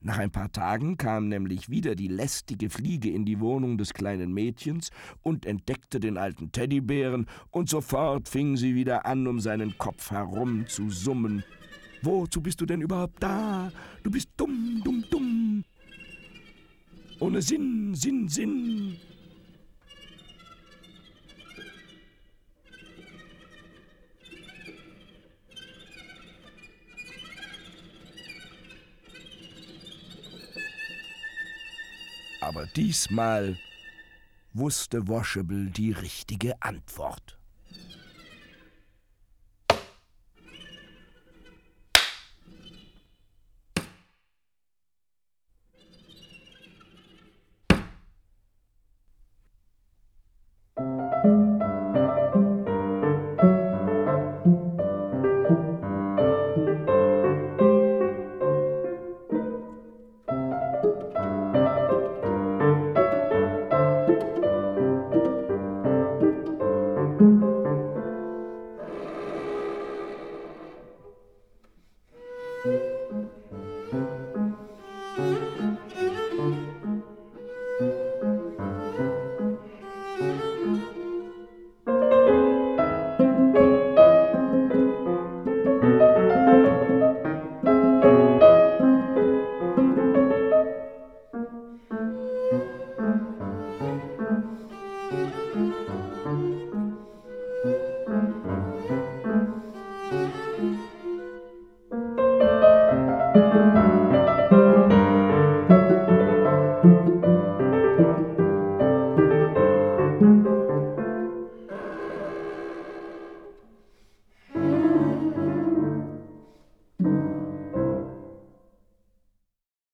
Nach ein paar Tagen kam nämlich wieder die lästige Fliege in die Wohnung des kleinen Mädchens und entdeckte den alten Teddybären, und sofort fing sie wieder an, um seinen Kopf herum zu summen. »Wozu bist du denn überhaupt da? Du bist dumm, dumm, dumm. Ohne Sinn, Sinn, Sinn.« Aber diesmal wusste Washable die richtige Antwort.